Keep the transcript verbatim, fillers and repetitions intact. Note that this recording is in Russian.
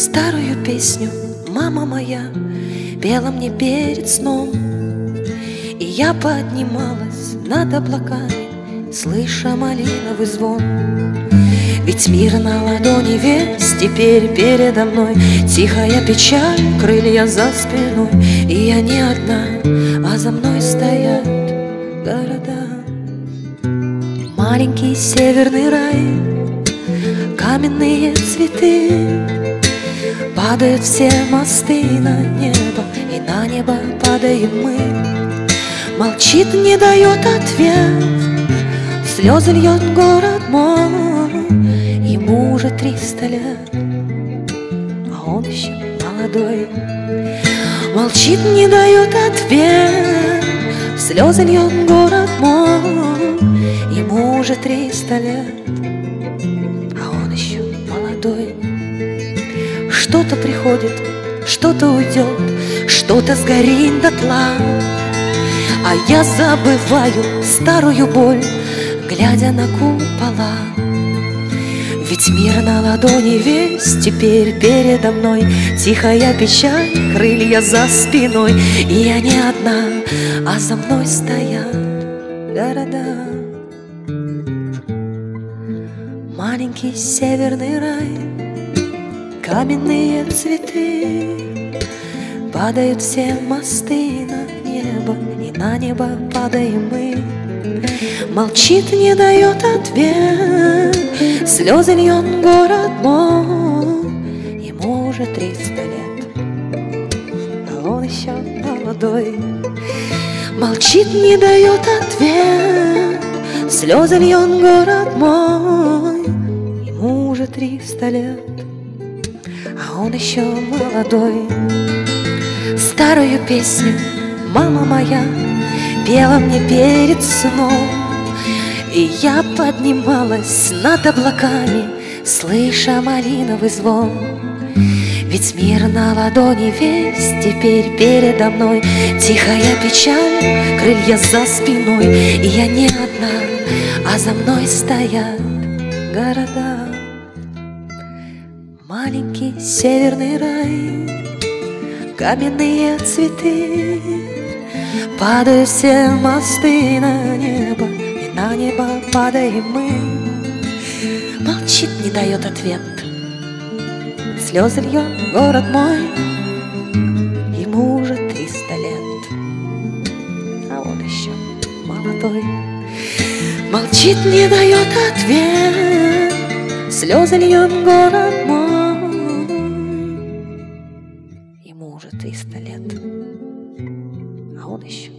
Старую песню мама моя пела мне перед сном, и я поднималась над облаками, слыша малиновый звон. Ведь мир на ладони весь теперь передо мной, тихая печаль, крылья за спиной, и я не одна, а за мной стоят города. Маленький северный рай, каменные цветы, падают все мосты на небо, и на небо падаем мы. Молчит, не дает ответ, слезы льет город мой. Ему уже триста лет, а он еще молодой. Молчит, не дает ответ, слезы льет город мой. Ему уже триста лет, а он еще молодой. Что-то приходит, что-то уйдет, что-то сгорит дотла, а я забываю старую боль, глядя на купола. Ведь мир на ладони весь теперь передо мной, тихая печаль, крылья за спиной, и я не одна, а за мной стоят города. Маленький северный рай, каменные цветы, падают все мосты на небо, и на небо падаем мы. Молчит, не дает ответ, слезы льет город мой. Ему уже триста лет, а он еще молодой. Молчит, не дает ответ, слезы льет город мой. Ему уже триста лет, а он еще молодой. Старую песню мама моя пела мне перед сном, и я поднималась над облаками, слыша малиновый звон. Ведь мир на ладони весь теперь передо мной, тихая печаль, крылья за спиной, и я не одна, а за мной стоят города. Маленький северный рай, каменные цветы, падают все мосты на небо, и на небо падаем мы. Молчит, не дает ответ, слезы льет город мой. Ему уже триста лет, а он еще молодой. Молчит, не дает ответ, слезы льет город мой. Ему уже триста лет, а он еще